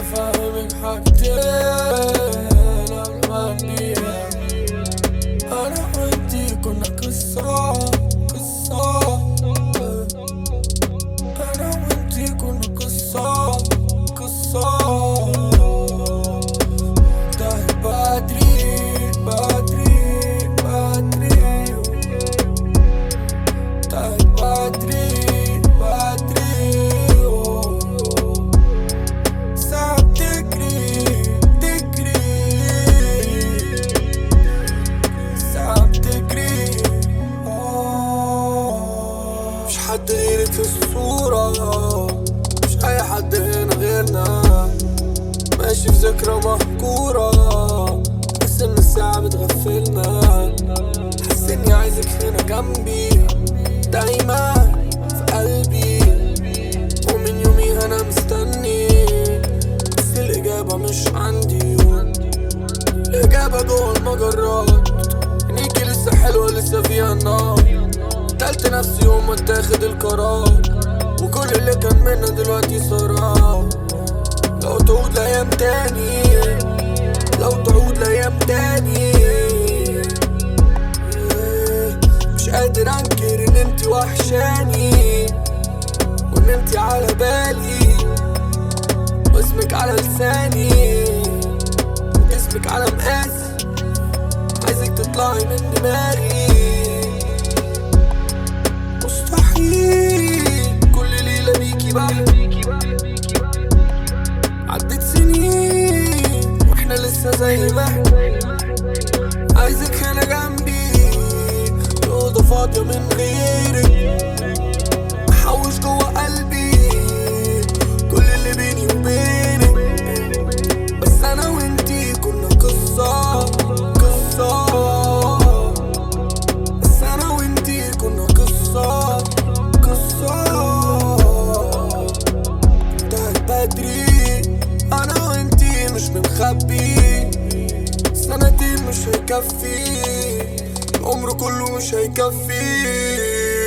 افهمك حاجتين قبل ما انبيها. انا وانتي كنا قصة انا وانتي كنا قصة انتهت بدري انتهت بدري ساعة بتجري ساعة بتجري. مش حد غيرك في الصورة، مش أي حد هنا غيرنا. ماشي في ذكرى مهجورة، بس إن الساعة بتغفلنا. حاسس إني عايزك هنا جنبي دايما في قلبي، ومن يومي أنا مستني، بس الإجابة مش عندي. الإجابة جوه المجرات، عينيكي لسه حلوة لسه فيها النار. قتلت نفسي يوم ما اتاخد القرار، وكل اللي كان منا دلوقتي صار. لو تعود لأيام تاني، لو تعود لأيام تاني. مش قادر انكر ان انتي وحشاني، وان انتي على بالي، واسمك على لساني، وجسمك على مقاسي. عايزك تطلعي من دماغي، مستحيل كل ليلة بيكي بحلم. عدت سنين واحنا لسه زي ما احنا. عايزك هنا جنبي، الأوضة فاضية من غيرك. احوش جوا قلبي كل اللي بيني وبينك. بس انا وانتي كنا قصة بس انا وانتي كنا قصة انتهت بدري. انا وانتي مش بنخبي، سنتين مش هيكفي، العمر كله مش هيكفي.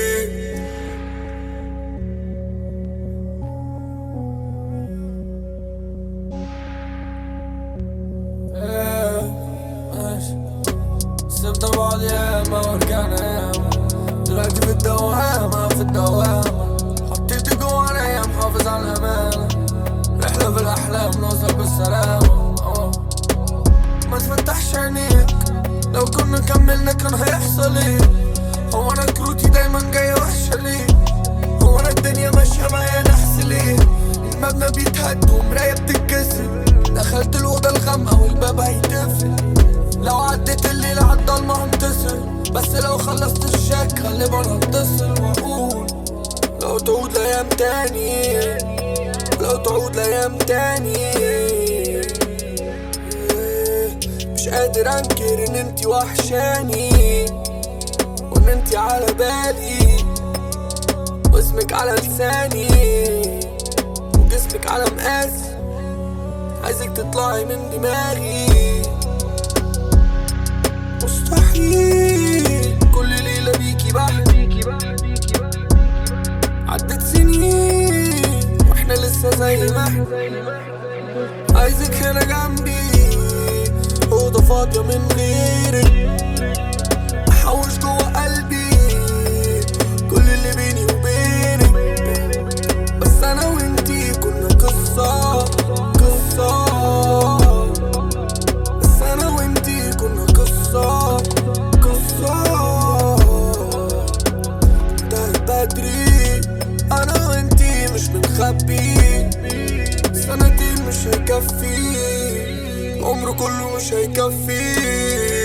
سبنا بعض ياما ورجعنا ياما، دلوقتي في الدوامة حطيتك جوانا يا محافظ على الأمانة. رحلة في الأحلام نوصل بالسلامة. ما تفتحش عينيك، لو كنا كملنا كان هيحصل ايه؟ هو انا كروتي دايما جاية وحشة ليه؟ هو انا الدنيا ماشية معايا نحس ليه؟ المبنى بيتهد ومراية بتتكسر. دخلت الأوضة الغامقة والباب هيتقفل. لو عديت الليل عالضلمة هنتصل، بس لو خلصت الشك غالبا هتصل واقول لو تعود لأيام تاني، لو تعود لأيام تاني. مش قادر انكر ان انتي وحشاني، وان انتي على بالي، واسمك على لساني، وجسمك على مقاسي. عايزك تطلعي من دماغي، مستحيل كل ليلة بيكي بحلم. عدت سنين واحنا لسه زي ما احنا. عايزك هنا جنبي، أوضة فاضية من غيرك. احوش جوا قلبي كل اللي بيني وبينك. بس انا وانتي كنا قصة بس انا وانتي كنا قصة انتهت بدري. انا وانتي مش بنخبي، سنتين مش هيكفي، العمر كله مش هيكفي.